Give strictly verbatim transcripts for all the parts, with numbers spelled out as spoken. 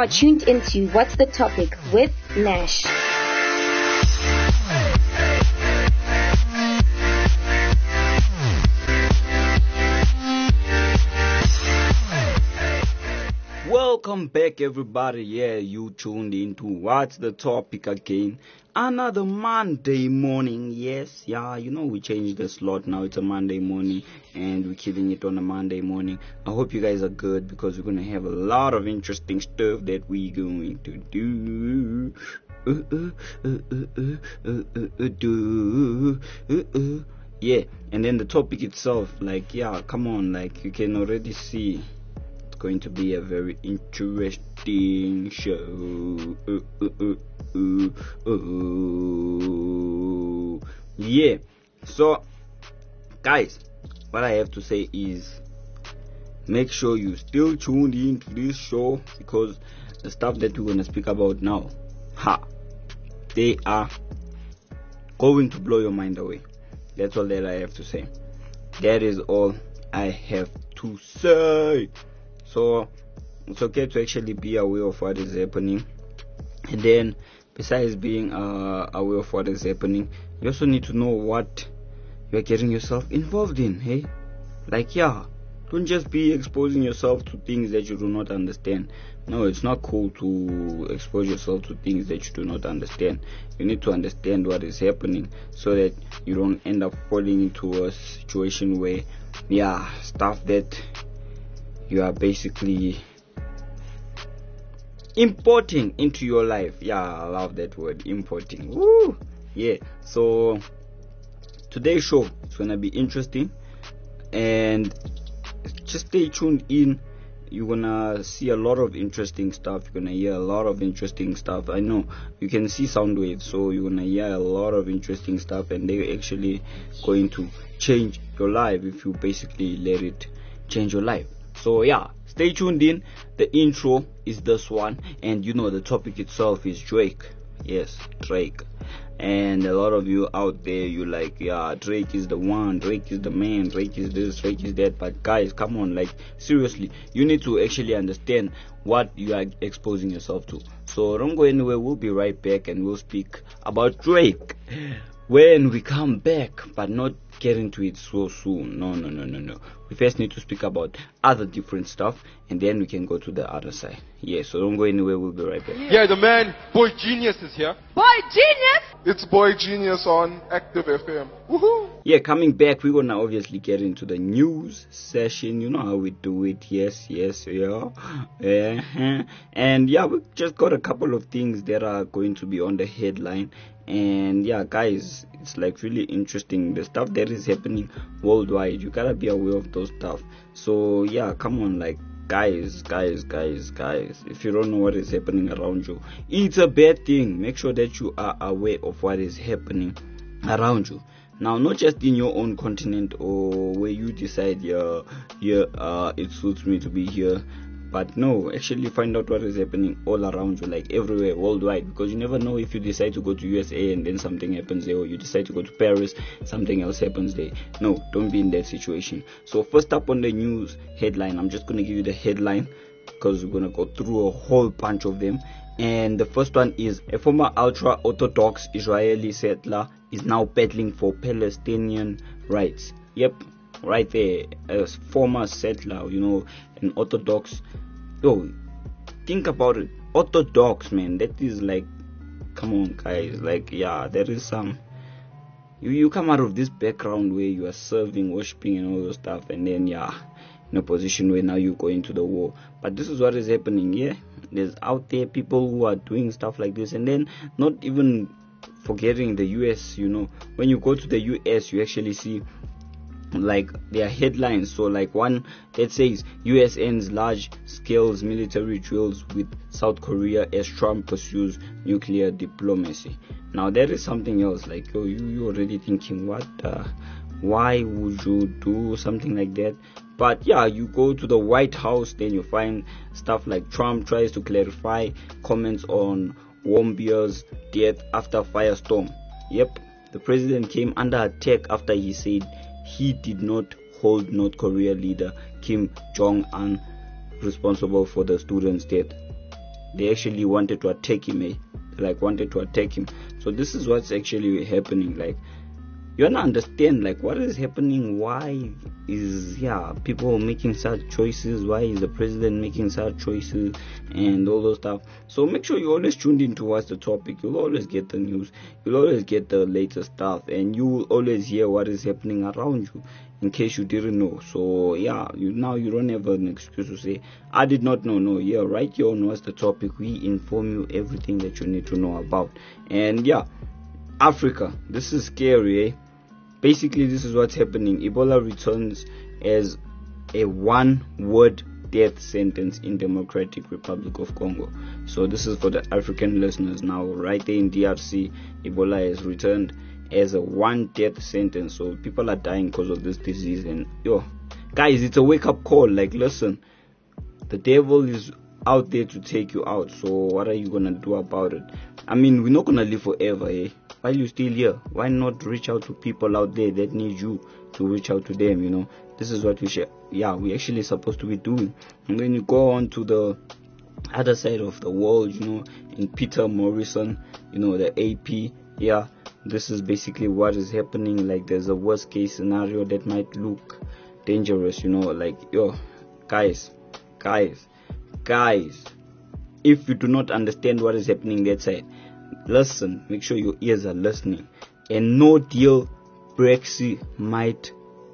are tuned into What's the Topic with Nash. Welcome back, everybody. Yeah, you tuned into What's the Topic again. Another Monday morning. Yes, yeah, you know we changed the slot now. It's a Monday morning and we're killing it on a Monday morning. I hope you guys are good because we're going to have a lot of interesting stuff that we're going to do. Uh, uh, uh, uh, uh, uh, uh, do. Uh, uh. Yeah, and then the topic itself, like, yeah, come on, like, you can already see going to be a very interesting show. Uh, uh, uh, uh, uh. Yeah, so guys, what I have to say is make sure you still tuned in to this show because the stuff that we're going to speak about now, ha, they are going to blow your mind away. That's all that I have to say. That is all I have to say. So it's okay to actually be aware of what is happening, and then besides being uh, aware of what is happening, you also need to know what you're getting yourself involved in. Hey, like, yeah, don't just be exposing yourself to things that you do not understand. No, it's not cool to expose yourself to things that you do not understand. You need to understand what is happening so that you don't end up falling into a situation where, yeah, stuff that you are basically importing into your life. Yeah, I love that word, importing. Woo! Yeah, so today's show is gonna be interesting, and just stay tuned in. You're gonna see a lot of interesting stuff. You're gonna hear a lot of interesting stuff. I know you can see sound waves, so you're gonna hear a lot of interesting stuff, and they're actually going to change your life if you basically let it change your life. So yeah, stay tuned in. The intro is this one, and you know the topic itself is Drake. Yes, Drake. And a lot of you out there, you like, yeah, Drake is the one, Drake is the man, Drake is this, Drake is that. But guys, come on, like, seriously, you need to actually understand what you are exposing yourself to. So don't go anywhere. We'll be right back and we'll speak about Drake when we come back, but not get into it so soon. No, no, no, no, no. We first need to speak about other different stuff, and then we can go to the other side. Yeah, so don't go anywhere. We'll be right back. Yeah, the man, Boy Genius is here. Boy Genius? It's Boy Genius on Active F M. Woohoo! Yeah, coming back, we're gonna obviously get into the news session. You know how we do it. Yes, yes, yeah. Uh-huh. And yeah, we just got a couple of things that are going to be on the headline. And yeah, guys, it's like really interesting, the stuff that is happening worldwide. You gotta be aware of those stuff. So yeah, come on, like, guys, guys, guys, guys, if you don't know what is happening around you, it's a bad thing. Make sure that you are aware of what is happening around you. Now, not just in your own continent or where you decide, yeah, yeah, uh, it suits me to be here. But no, actually find out what is happening all around you, like everywhere, worldwide, because you never know if you decide to go to U S A and then something happens there, or you decide to go to Paris, something else happens there. No, don't be in that situation. So first up on the news headline, I'm just going to give you the headline because we're going to go through a whole bunch of them. And the first one is a former ultra-Orthodox Israeli settler is now battling for Palestinian rights. Yep, right there, a former settler, you know, an Orthodox. Yo, think about it. Orthodox, man, that is like, come on, guys, like, yeah, there is some, you, you come out of this background where you are serving, worshipping and all those stuff, and then, yeah, in a position where now you go into the war. But this is what is happening. Yeah, there's out there people who are doing stuff like this, and then not even forgetting the U S. You know, when you go to the U S, you actually see like their headlines. So like one that says U S ends large scale military drills with South Korea as Trump pursues nuclear diplomacy. Now that is something else. Like, oh, you you already thinking, what uh, why would you do something like that? But yeah, you go to the White House, then you find stuff like Trump tries to clarify comments on Warmbier's death after firestorm. Yep, the president came under attack after he said he did not hold North Korea leader Kim Jong-un responsible for the student's death. they actually wanted to attack him, eh? Like wanted to attack him. So this is what's actually happening. Like, you wanna understand like what is happening, why is yeah people making such choices, why is the president making such choices and all those stuff. So make sure you always tuned into what's the topic. You'll always get the news, you'll always get the latest stuff, and you will always hear what is happening around you, in case you didn't know. So yeah, you now you don't have an excuse to say I did not know. No, yeah, right here on what's the topic, we inform you everything that you need to know about. And yeah, Africa, this is scary, eh? Basically, this is what's happening. Ebola returns as a one-word death sentence in Democratic Republic of Congo. So this is for the African listeners now. Right there in D R C, Ebola has returned as a one death sentence. So people are dying because of this disease. And yo, guys, it's a wake-up call. Like, listen, the devil is out there to take you out. So what are you gonna do about it? I mean, we're not gonna live forever, eh? While you're still here, why not reach out to people out there that need you to reach out to them? You know, this is what we should, yeah, we actually supposed to be doing. And then you go on to the other side of the world, you know, in Peter Morrison, you know, the A P, yeah, this is basically what is happening. Like, there's a worst case scenario that might look dangerous, you know, like, yo, guys, guys, guys, if you do not understand what is happening that side, listen, make sure your ears are listening. And no deal Brexit might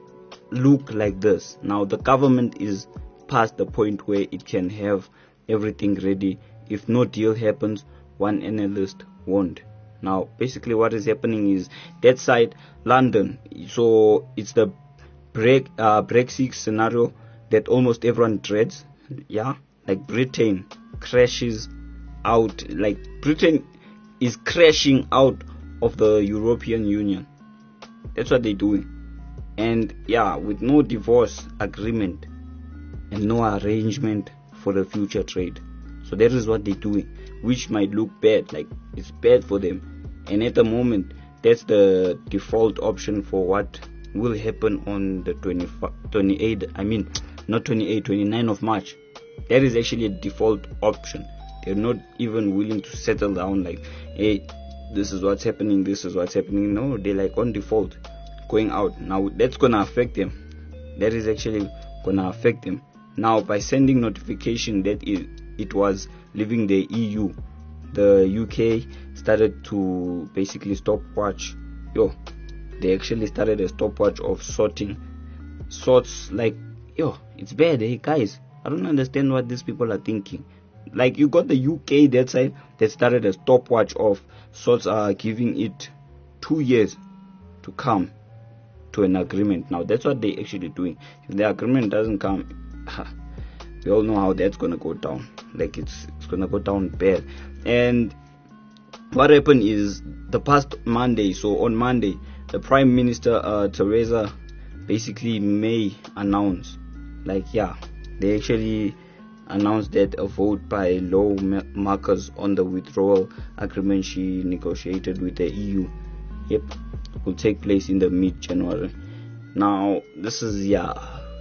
look like this. Now, the government is past the point where it can have everything ready. If no deal happens, one analyst won't. Now, basically what is happening is that side, London, so it's the break, uh, Brexit scenario that almost everyone dreads. Yeah, like Britain crashes out, like Britain is crashing out of the European Union. That's what they're doing. And yeah, with no divorce agreement and no arrangement for the future trade. So that is what they're doing, which might look bad, like it's bad for them. And at the moment, that's the default option for what will happen on the twenty-eighth, I mean, not twenty-eighth, twenty-ninth of March. That is actually a default option. They're not even willing to settle down like, hey, this is what's happening, this is what's happening. No, they're like on default, going out. Now, that's going to affect them. That is actually going to affect them. Now, by sending notification that it, it was leaving the E U, the U K started to basically stopwatch. Yo, they actually started a stopwatch of sorting, sorts like, yo, it's bad, eh, guys. I don't understand what these people are thinking. Like, you got the U K that side that started a stopwatch of sorts, are giving it two years to come to an agreement. Now, that's what they're actually doing. If the agreement doesn't come, we all know how that's gonna go down. Like, it's it's gonna go down bad. And what happened is, the past Monday, so on Monday, the Prime Minister uh, Theresa basically May announced, like, yeah, they actually announced that a vote by lawmakers on the withdrawal agreement she negotiated with the E U, yep, will take place in the mid-January. Now, this is, yeah,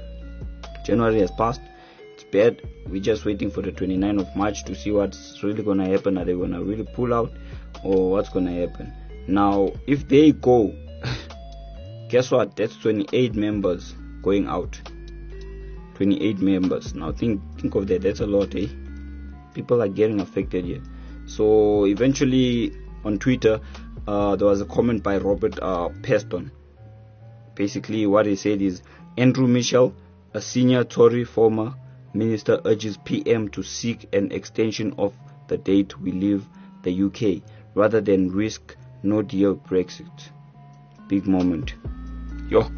January has passed. It's bad. We're just waiting for the twenty-ninth of March to see what's really going to happen. Are they going to really pull out, or what's going to happen? Now, if they go, guess what? That's twenty-eight members going out. twenty-eight members. Now, think think of that. That's a lot, eh? People are getting affected here. So, eventually, on Twitter, uh, there was a comment by Robert uh, Peston. Basically, what he said is, Andrew Mitchell, a senior Tory former minister, urges P M to seek an extension of the date we leave the U K rather than risk no deal Brexit. Big moment. Yo.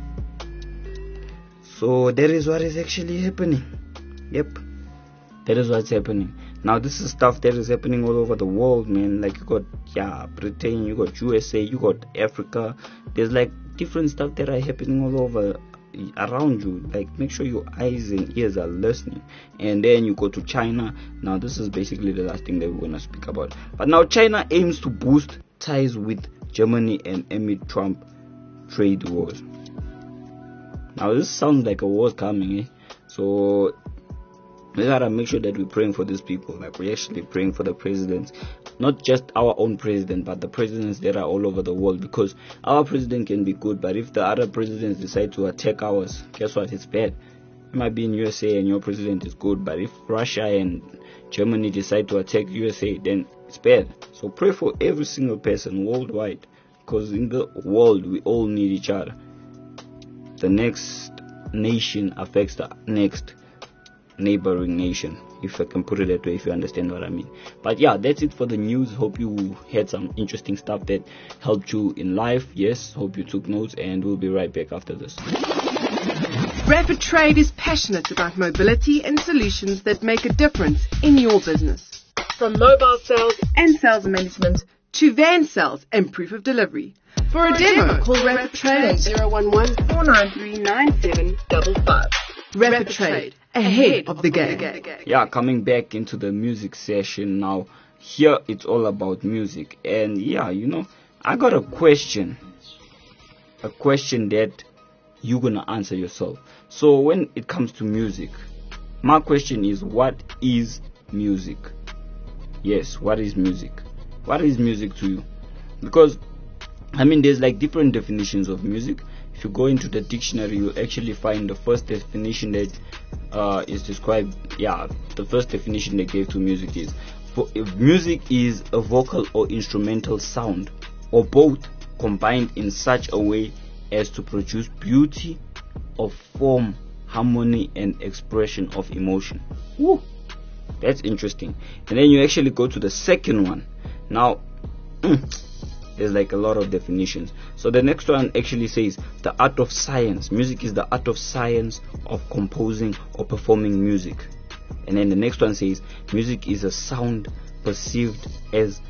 So that is what is actually happening. Yep. That is what's happening. Now, this is stuff that is happening all over the world, man. Like, you got, yeah, Britain, you got U S A, you got Africa. There's like different stuff that are happening all over around you. Like, make sure your eyes and ears are listening. And then you go to China. Now, this is basically the last thing that we're going to speak about. But now, China aims to boost ties with Germany and amid Trump trade wars. Now, this sounds like a war's coming, eh? So, we gotta make sure that we're praying for these people. Like, we're actually praying for the presidents, not just our own president, but the presidents that are all over the world. Because our president can be good, but if the other presidents decide to attack ours, guess what? It's bad. It might be in U S A and your president is good, but if Russia and Germany decide to attack U S A, then it's bad. So pray for every single person worldwide, because in the world we all need each other. The next nation affects the next neighboring nation, if I can put it that way, if you understand what I mean. But yeah, that's it for the news. Hope you had some interesting stuff that helped you in life. Yes, hope you took notes, and we'll be right back after this. Rapid Trade is passionate about mobility and solutions that make a difference in your business. From mobile sales and sales management to van sales and proof of delivery. For a demo, call Rapid Trade on zero one one, four nine three, nine seven five five. Rapid Trade, ahead of the game. Yeah, coming back into the music session now. Here it's all about music. And yeah, you know, I got a question. A question that you're gonna answer yourself. So when it comes to music, my question is, what is music? Yes, what is music? What is music to you? Because I mean, there's like different definitions of music. If you go into the dictionary, you actually find the first definition that uh, is described. Yeah, the first definition they gave to music is, for if music is a vocal or instrumental sound, or both, combined in such a way as to produce beauty of form, harmony, and expression of emotion. Woo, that's interesting. And then you actually go to the second one. Now, there's like a lot of definitions. So the next one actually says the art of science. Music is the art of science of composing or performing music. And then the next one says music is a sound perceived as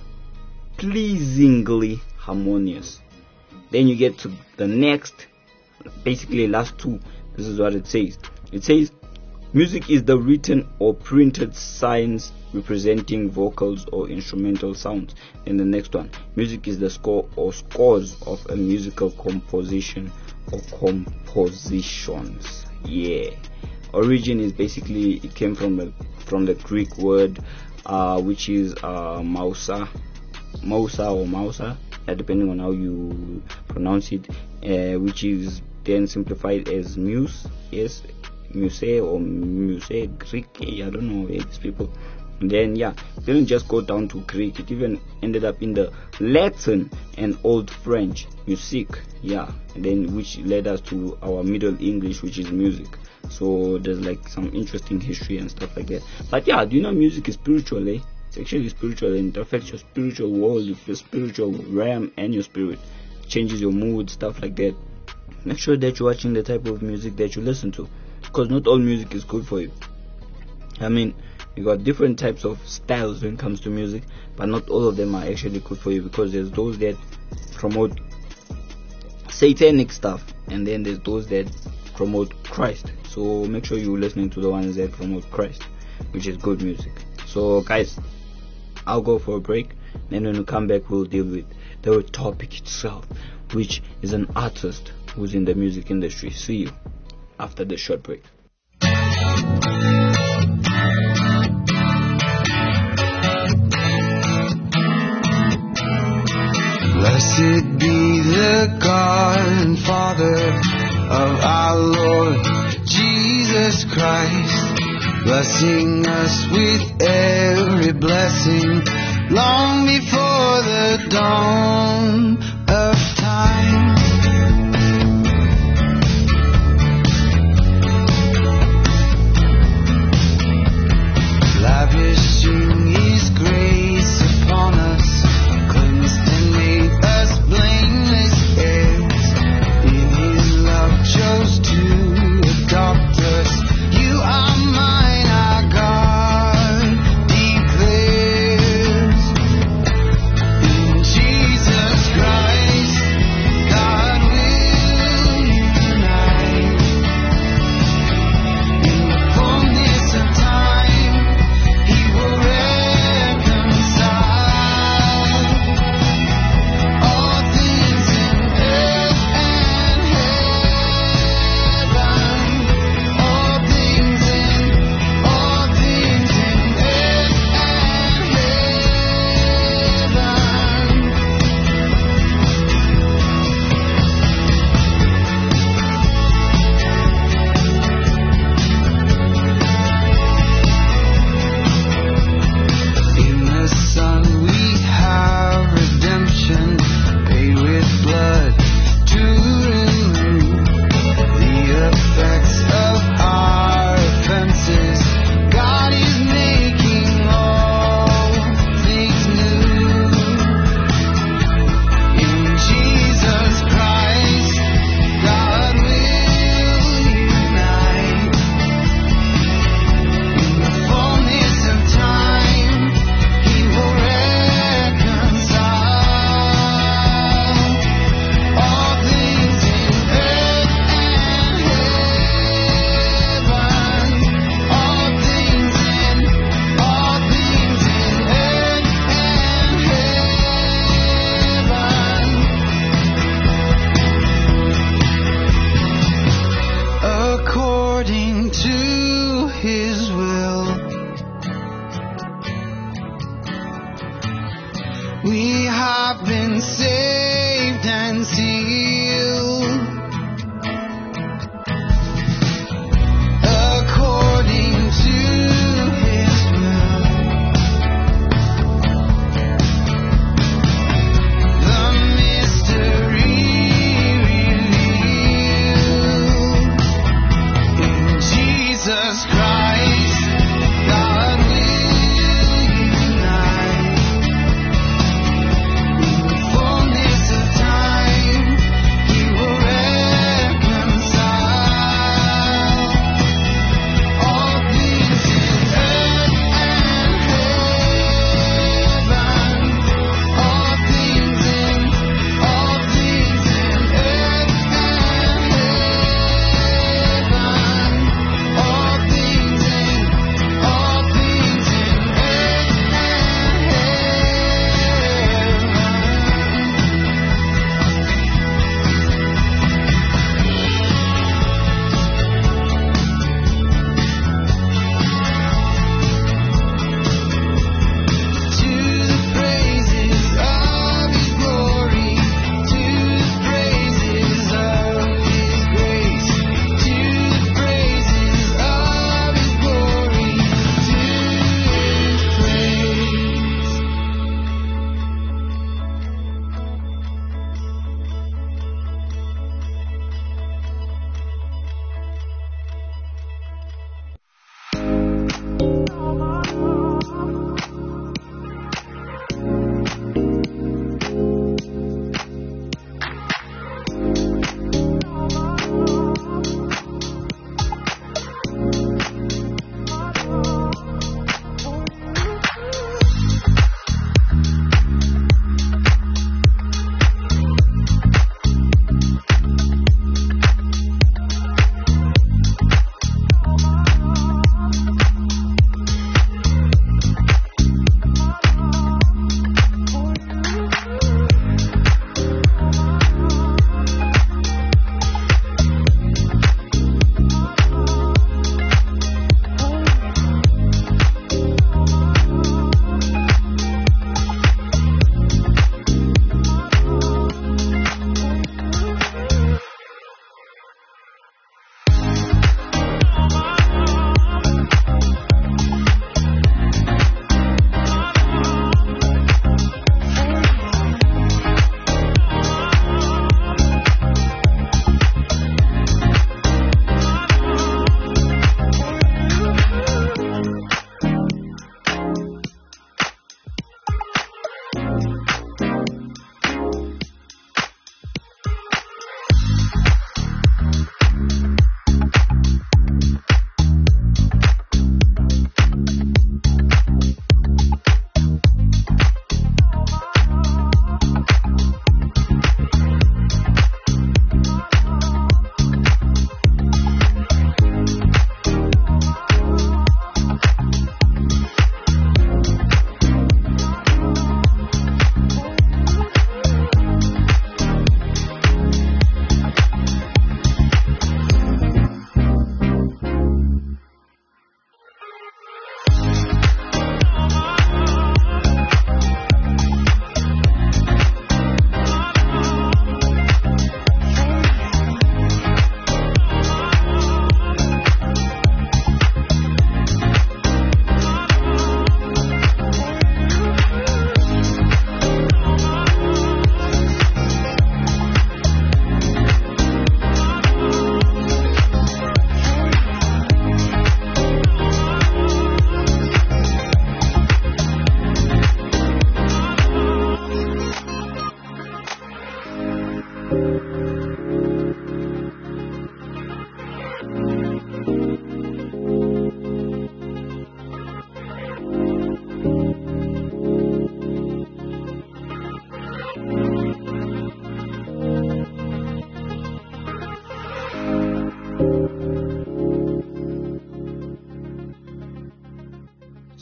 pleasingly harmonious. Then you get to the next, basically last two. This is what it says. It says music is the written or printed signs representing vocals or instrumental sounds. And the next one, music is the score or scores of a musical composition or compositions. Yeah. Origin is basically, it came from the from the Greek word uh, which is uh, mausa, mausa or mausa, uh, depending on how you pronounce it, uh, which is then simplified as muse. Yes, muse or muse, Greek. I don't know these people. And then yeah, it didn't just go down to Greek. It even ended up in the Latin and Old French, music. Yeah, and then which led us to our Middle English, which is music. So there's like some interesting history and stuff like that. But yeah, do you know music is spiritual? Eh? It's actually spiritual, and it affects your spiritual world, your spiritual realm, and your spirit. It changes your mood, stuff like that. Make sure that you're watching the type of music that you listen to, because not all music is good for you. I mean, you got different types of styles when it comes to music, but not all of them are actually good for you, because there's those that promote satanic stuff, and then there's those that promote Christ. So make sure you're listening to the ones that promote Christ, which is good music. So guys, I'll go for a break, then when we come back we'll deal with the topic itself, which is an artist who's in the music industry. See you after the short break. Blessed be the God and Father of our Lord Jesus Christ, blessing us with every blessing long before the dawn of time. Lavishing His grace upon us, cleansed and made us blameless heirs. In His love chose to adopt us. You are mine, our God declares. In Jesus Christ, God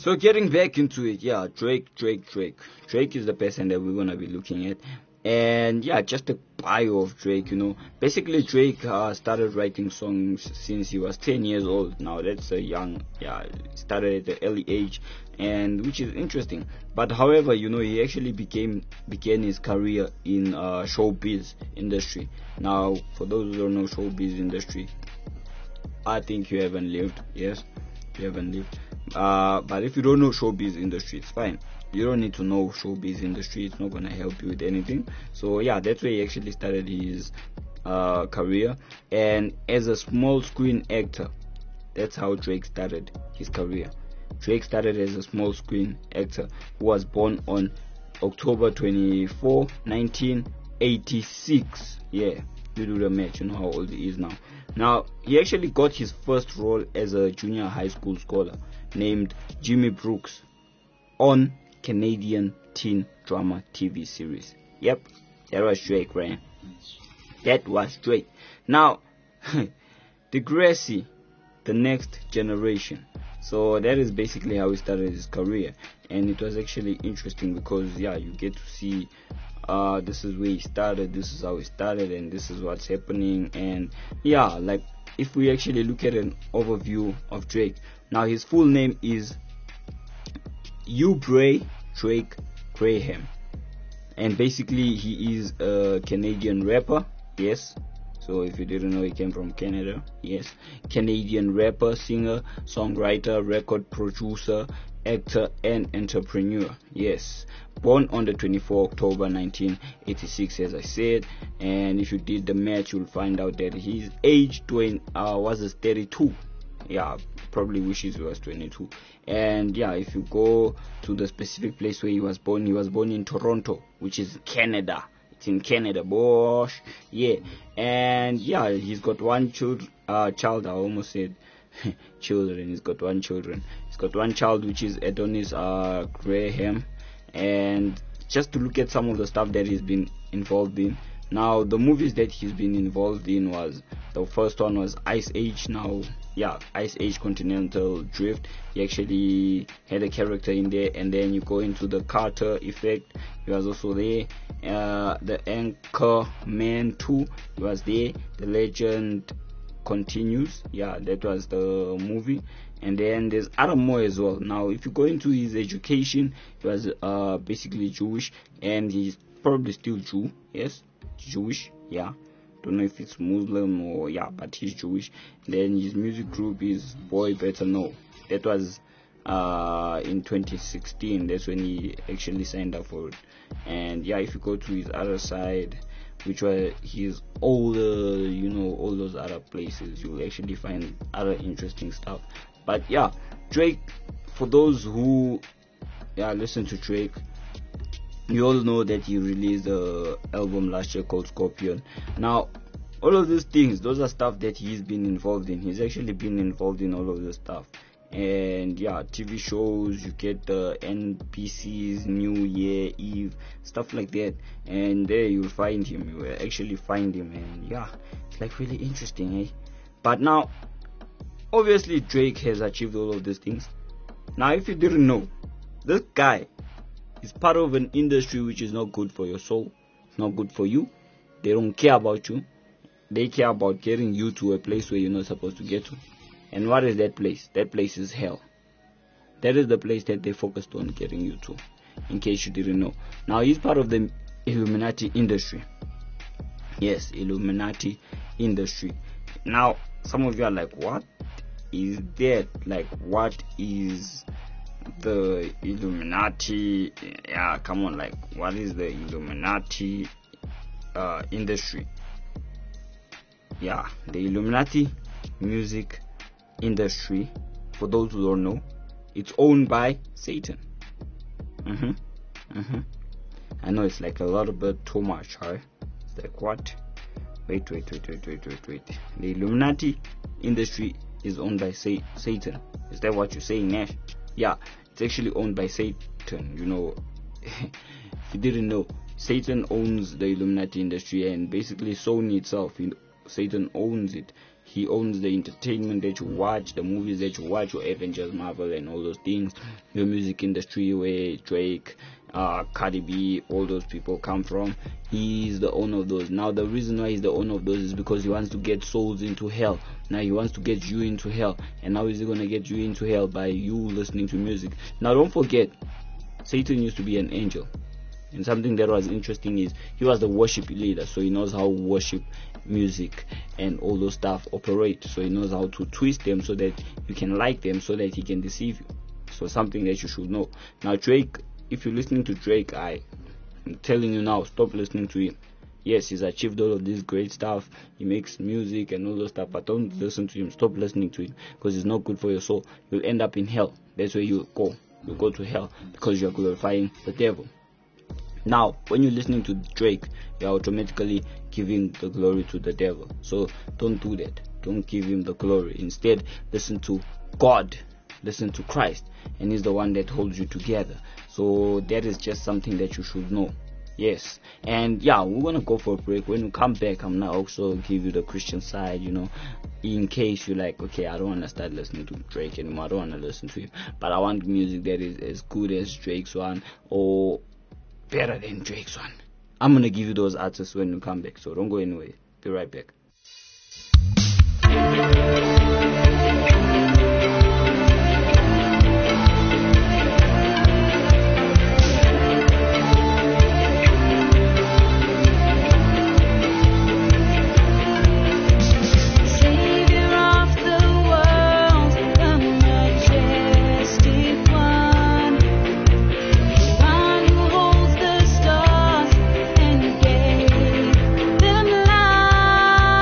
So getting back into it, yeah, Drake, Drake, Drake. Drake is the person that we're gonna be looking at. And yeah, just a bio of Drake, you know. Basically, Drake uh, started writing songs since he was ten years old. Now, that's a young, yeah, started at an early age, and which is interesting. But however, you know, he actually became began his career in uh, showbiz industry. Now, for those who don't know showbiz industry, I think you haven't lived. Yes, you haven't lived. Uh, but if you don't know showbiz industry, it's fine. You don't need to know showbiz industry. It's not gonna help you with anything. So yeah, that's where he actually started his uh, career. And as a small screen actor, that's how Drake started his career. Drake started as a small screen actor who was born on October twenty-fourth, nineteen eighty-six. Yeah, you do the math. You know how old he is now. Now, he actually got his first role as a junior high school scholar named Jimmy Brooks on Canadian teen drama T V series. Yep, that was Drake, right? That was Drake. Now, Degrassi, the next generation. So that is basically how he started his career, and it was actually interesting because yeah, you get to see uh this is where he started, this is how he started, and this is what's happening. And yeah, like if we actually look at an overview of Drake, now his full name is Aubrey Drake Graham, and basically he is a Canadian rapper. Yes, so if you didn't know, he came from Canada. Yes, Canadian rapper, singer, songwriter, record producer, actor, and entrepreneur. Yes, born on the twenty-fourth of October nineteen eighty-six, as I said. And if you did the math, you'll find out that his age twenty uh, was thirty-two. Yeah, probably wishes he was twenty-two. And yeah, if you go to the specific place where he was born, he was born in Toronto, which is Canada. It's in Canada, bosh. Yeah, and yeah, he's got one child. Uh, child. I almost said children. He's got one children. He's got one child, which is Adonis uh, Graham. And just to look at some of the stuff that he's been involved in. Now, the movies that he's been involved in was, the first one was Ice Age. Now, yeah, Ice Age Continental Drift. He actually had a character in there. And then you go into the Carter Effect. He was also there. Uh, the Anchorman two. He was there. The Legend Continues. Yeah, that was the movie. And then there's other more as well. Now, if you go into his education, he was uh, basically Jewish. And he's probably still Jew. Yes. Jewish, yeah. Don't know if it's Muslim or yeah, but he's Jewish. Then his music group is Boy Better Know. That was uh in twenty sixteen. That's when he actually signed up for it. And yeah, if you go to his other side, which was his older, you know, all those other places, you'll actually find other interesting stuff. But yeah, Drake, for those who yeah listen to Drake, you all know that he released an album last year called Scorpion. Now, all of these things, those are stuff that he's been involved in. He's actually been involved in all of this stuff. And yeah, T V shows, you get the N P Cs, New Year Eve, stuff like that. And there you'll find him. You will actually find him. And yeah, it's like really interesting, eh? But now, obviously Drake has achieved all of these things. Now, if you didn't know, this guy is part of an industry which is not good for your soul. It's not good for you. They don't care about you. They care about getting you to a place where you're not supposed to get to. And what is that place? That place is hell. That is the place that they focused on getting you to, in case you didn't know. Now, he's part of the Illuminati industry. Yes, Illuminati industry. Now, some of you are like, what is that? Like, what is the Illuminati? Yeah, come on, like, what is the Illuminati uh, industry? Yeah, the Illuminati music industry, for those who don't know, it's owned by Satan. Mm-hmm. Mm-hmm. I know it's like a little bit too much, huh? It's like, what? Wait, wait, wait, wait, wait, wait, wait. The Illuminati industry is owned by Sa- Satan. Is that what you're saying, Nash? Yeah, it's actually owned by Satan. You know, if you didn't know, Satan owns the Illuminati industry, and basically Sony itself, you know, Satan owns it. He owns the entertainment that you watch, the movies that you watch, your Avengers, Marvel, and all those things. Your music industry, where Drake, uh, Cardi B, all those people come from. He's the owner of those. Now, the reason why he's the owner of those is because he wants to get souls into hell. Now, he wants to get you into hell. And how is he going to get you into hell? By you listening to music. Now, don't forget, Satan used to be an angel. And something that was interesting is he was the worship leader, so he knows how worship, music, and all those stuff operate. So he knows how to twist them so that you can like them, so that he can deceive you. So something that you should know. Now Drake, if you're listening to Drake, I, I'm telling you now, stop listening to him. Yes, he's achieved all of this great stuff. He makes music and all those stuff, but don't listen to him. Stop listening to him, because it's not good for your soul. You'll end up in hell. That's where you go. You'll go to hell because you're glorifying the devil. Now, when you're listening to Drake, you're automatically giving the glory to the devil. So don't do that. Don't give him the glory. Instead, listen to God. Listen to Christ. And he's the one that holds you together. So that is just something that you should know. Yes. And yeah, we're going to go for a break. When we come back, I'm going to also give you the Christian side, you know, in case you're like, okay, I don't want to start listening to Drake anymore. I don't want to listen to him. But I want music that is as good as Drake's one, or better than Drake's one. I'm gonna give you those artists when we come back, so don't go anywhere. Be right back. Them life.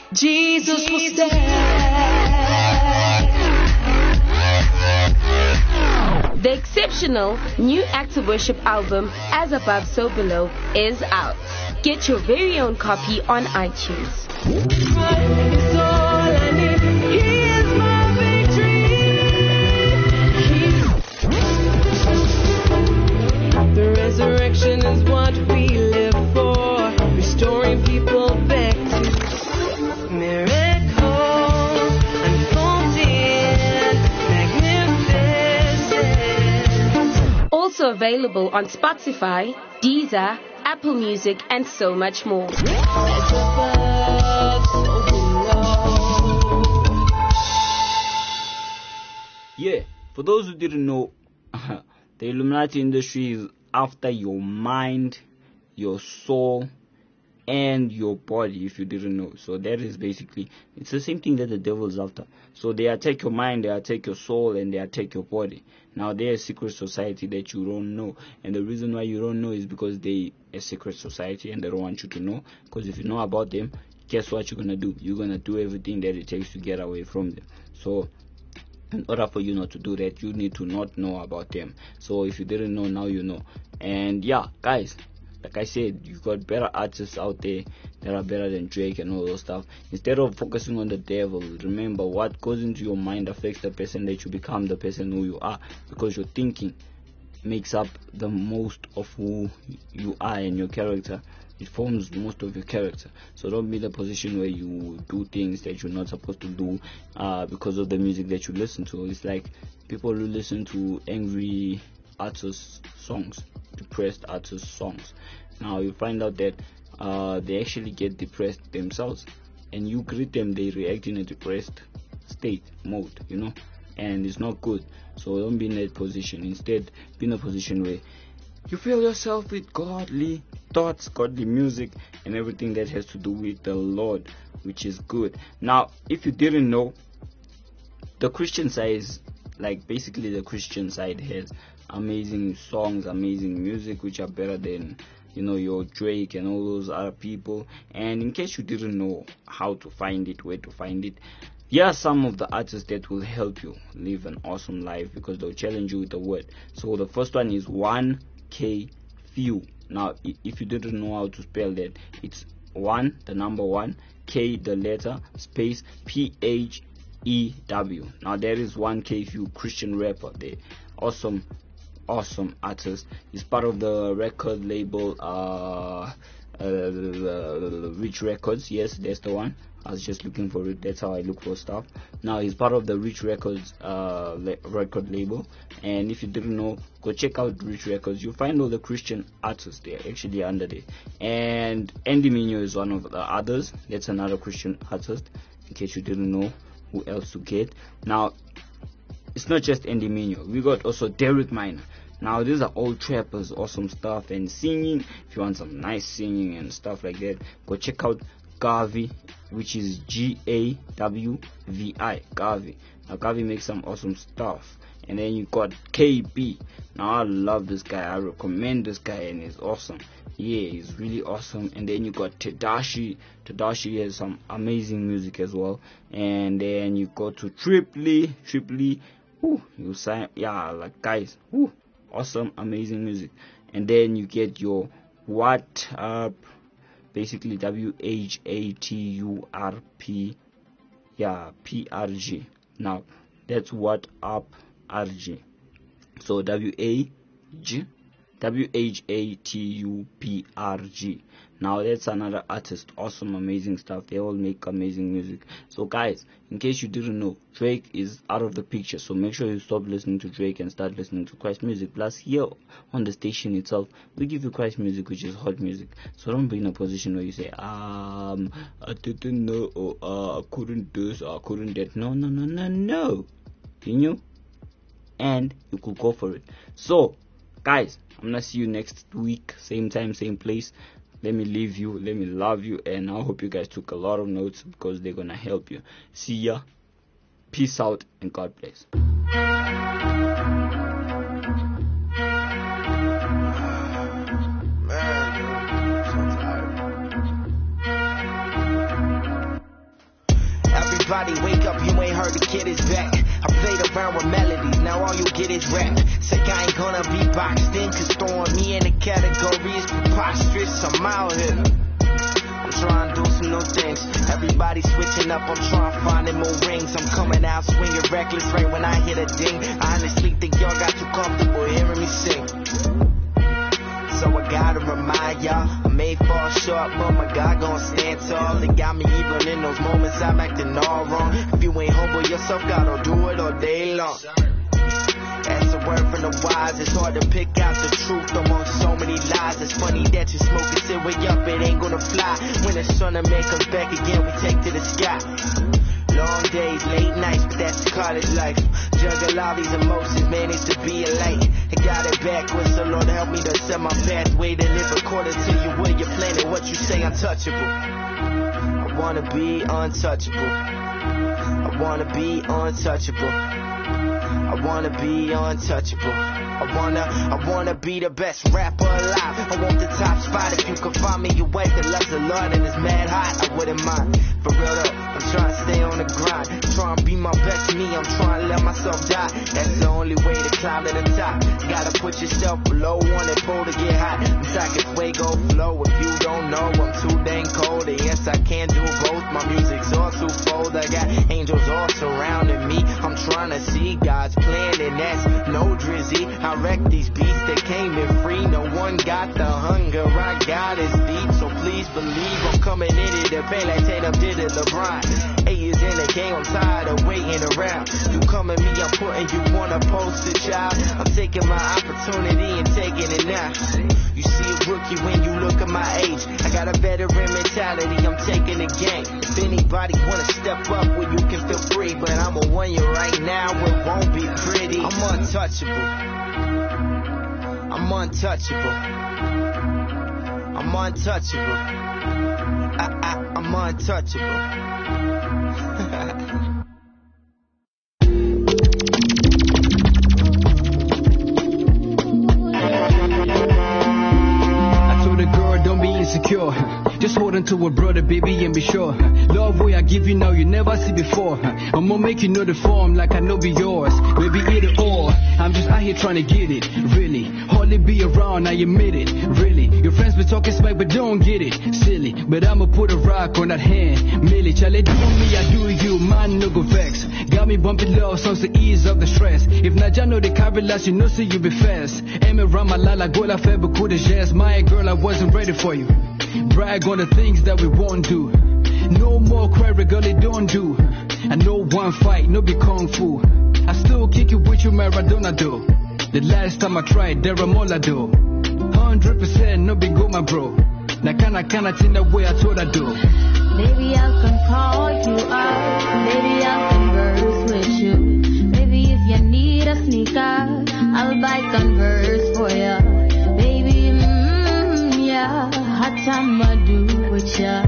Jesus will stand. The exceptional new Active Worship album, As Above, So Below, is out. Get your very own copy on iTunes. It's all I need. He is my victory. The resurrection is what we live for, restoring people back to miracle, unfolding, magnificent. Also available on Spotify, Deezer, Apple Music, and so much more. As above, so below. Yeah, for those who didn't know, the Illuminati industry is after your mind, your soul, and your body, if you didn't know. So that is basically, it's the same thing that the devil is after. So they attack your mind, they attack your soul, and they attack your body. Now they're a secret society that you don't know, and the reason why you don't know is because they a secret society and they don't want you to know. Because if you know about them, guess what you're gonna do? You're gonna do everything that it takes to get away from them. So in order for you not to do that, you need to not know about them. So if you didn't know, now you know. And yeah, guys, like I said, you got better artists out there that are better than Drake and all those stuff. Instead of focusing on the devil, remember what goes into your mind affects the person that you become, the person who you are, because your thinking makes up the most of who you are, and your character, it forms most of your character. So don't be in a position where you do things that you're not supposed to do uh, because of the music that you listen to. It's like people who listen to angry artists songs, depressed artist songs. Now you find out that uh, they actually get depressed themselves, and you greet them, they react in a depressed state mode, you know, and it's not good. So don't be in that position. Instead, be in a position where you fill yourself with godly thoughts, godly music, and everything that has to do with the Lord, which is good. Now, if you didn't know, the Christian side is like basically the Christian side has amazing songs, amazing music, which are better than, you know, your Drake and all those other people. And in case you didn't know how to find it, where to find it, here are some of the artists that will help you live an awesome life, because they'll challenge you with the word. So the first one is one K Few. Now, if you didn't know how to spell that, it's one, the number one, K, the letter, space, P H E W. Now there is one K Few, Christian rapper. They awesome, awesome artist. He's part of the record label uh, uh Rich Records. Yes, that's the one. I was just looking for it. That's how I look for stuff. Now he's part of the Rich Records uh le- record label. And if you didn't know, go check out Rich Records. You'll find all the Christian artists there actually under there. And Andy Mineo is one of the others. That's another Christian artist, in case you didn't know who else to get. Now it's not just Andy Mineo. We got also Derek Minor. Now these are all trappers, awesome stuff, and singing. If you want some nice singing and stuff like that, go check out Gavi, which is G A W V I, Gavi. Now Gavi makes some awesome stuff. And then you got K B. Now I love this guy, I recommend this guy, and he's awesome. Yeah, he's really awesome. And then you got Tadashi. Tadashi has some amazing music as well. And then you go to Triply. Triply, whoo, you sign, yeah, like guys, whoo, awesome, amazing music. And then you get your What Up, basically W H A T U R P, yeah, P R G. Now that's What Up R G. So W A G W H A T U P R G. Now that's another artist, awesome, amazing stuff. They all make amazing music. So guys, in case you didn't know, Drake is out of the picture. So make sure you stop listening to Drake and start listening to Christ music. Plus here on the station itself, we give you Christ music, which is hot music. So don't be in a position where you say, um, I didn't know, or uh, I couldn't do this, or I couldn't that. No, no, no, no, no. You knew, and you could go for it. So guys, I'm gonna see you next week, same time, same place. Let me leave you, let me love you, and I hope you guys took a lot of notes, because they're gonna help you. See ya, peace out, and God bless. Everybody wake up, you ain't heard the kid is back. I played around with melodies, now all you get is rap. Say I ain't gonna be boxed in, cause throwing me in the category is preposterous. I'm out here, I'm trying to do some new things. Everybody switching up, I'm trying to find more rings. I'm coming out swinging reckless right when I hit a ding. I honestly think y'all got too comfortable hearing me sing. So I gotta remind y'all, I may fall short, but my God gon' stand tall. It got me even in those moments I'm acting all wrong. If you ain't humble yourself, God will do it all day long. That's a word from the wise. It's hard to pick out the truth amongst so many lies. It's funny that you smoke and sit way up, it ain't gonna fly. When the sun and man comes back again, we take to the sky. Long days, late nights, but that's the college life. Juggle all these emotions, manage to be a light. I got it backwards, so Lord help me to set my pathway to live according to you. Where you're planning, what you say, untouchable. I wanna be untouchable. I wanna be untouchable. I wanna be untouchable. I wanna, I wanna be the best rapper alive. I want the top spot. If you can find me, you wife that loves the Lord and is mad hot, I wouldn't mind. For real though, I'm trying to stay on the grind. Trying to be my best me, I'm trying to let myself die. That's the only way to climb to the top. Gotta put yourself below one and pull to get hot. I'm talking fuego flow. If you don't know, I'm too dang cold. And yes, I can do both. My music's all twofold. I got angels all surrounding me. I'm trying to see God's plan, and that's no drizzy. I wreck these beats, they came in free. No one got the hunger, I got it deep. So please believe I'm coming in it to pay like Tatum did it, LeBron. Eight years in the game, I'm tired of waiting around. You come at me, I'm putting you on a poster, child. I'm taking my opportunity and taking it now. You see a rookie when you look at my age. I got a veteran mentality, I'm taking the game. If anybody wanna step up, well you can feel free. But I'm a one year right now, it won't be pretty. I'm untouchable. I'm untouchable. I'm untouchable. I, I, I'm untouchable. I told the girl, don't be insecure. Just hold on to a brother, baby, and be sure. Love way I give you now, you never see before. I'ma make you know the form like I know be yours. Baby, either or. I'm just out here trying to get it, really. Hardly be around, I admit it, really. Your friends be talking smack, but don't get it, silly. But I'ma put a rock on that hand, Millie. Charlie, do me, I do you, man, no go vex. Got me bumping low, songs to ease up the stress. If not, I know the carry last, you know, so you be fast. Aim around my la go la febe, cool the jazz. My girl, I wasn't ready for you. Brag on the things that we won't do. No more cry, girl, it don't do. I know one fight, no be kung fu. I still kick it with you, Maradona do. The last time I tried, Deramola do. Hundred percent, no be go, my bro. Na kana kana tina way I told I do. Maybe I can call you up. Maybe I'll converse with you. Maybe if you need a sneaker, I'll buy Converse for ya. Baby, mm, yeah, hot time I do with ya.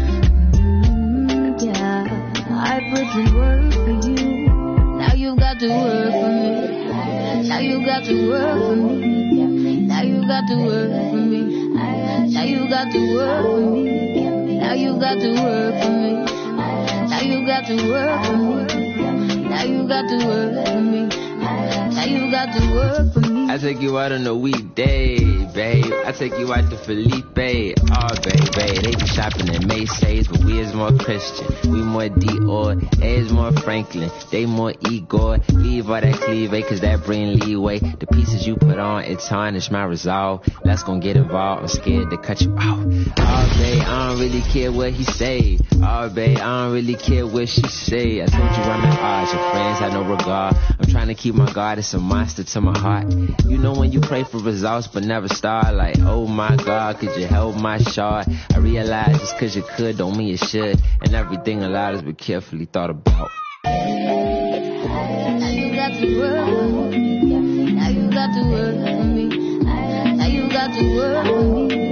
Mm, yeah, I put in work for you. Now you got to work for me. Now you got to work for me. Now you got to work for me. Now you got to work for me. Now you got to work for me. Now you got to work for me. Now you got to work for me. Now you got to work for me. I take you out on a weekday, babe. I take you out to Felipe. Oh, baby, they be shopping at Macy's, but we is more Christian. We more Dior, they is more Franklin. They more Igor. Leave all that cleavage, cause that bring leeway. The pieces you put on, it tarnish my resolve. Let's gon' get involved, I'm scared to cut you out. Oh, babe, I don't really care what he say. Oh, babe, I don't really care what she say. I told you I'm at odds, your friends have no regard. I'm trying to keep my guard, it's a monster to my heart. You know when you pray for results but never start, like, oh my God, could you help my shard? I realize just cause you could don't mean you should, and everything allowed has been carefully thought about. Now you got to work for me. Now you got to work for me. Now you got to work for me.